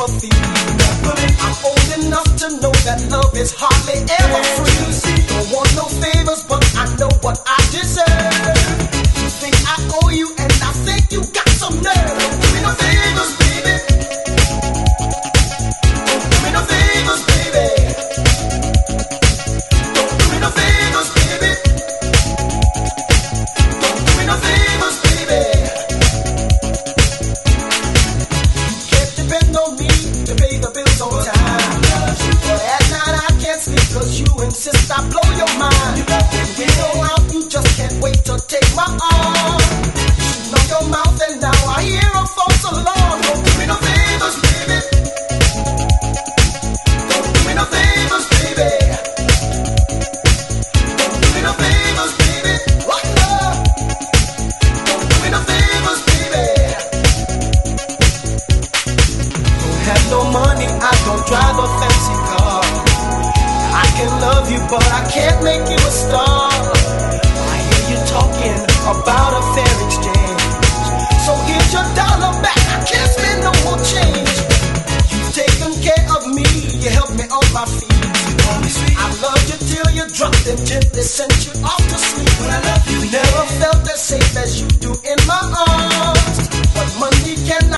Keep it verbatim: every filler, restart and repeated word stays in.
sympathy. I'm old enough to know that love is hardly ever free. Don't want no favors, but I know what I deserve. You think I owe you, and I think you got some nerve. Don't give me no favors, baby. Don't give me no favors, baby. Don't give me no favors, baby. Don't give me no favors, baby. You can't depend on me to pay the bills on time. But at night I can't sleep 'cause you insist I blow your mind. When we go out, you just can't wait to take my arm. Shooting on your mouth and now I hear a false alarm. Don't give me no favors, baby. Don't give me no favors, baby. Don't give me no favors, baby. What love? Don't give me no favors, baby. Don't have no money, I don't drive a fancy car. I can love you, but I can't make you a star. I hear you talking about a fair exchange. So here's your dollar back, I can't spend no more change. You've taken care of me, you helped me on my feet. I loved you till you dropped and gently sent you off to sleep. When I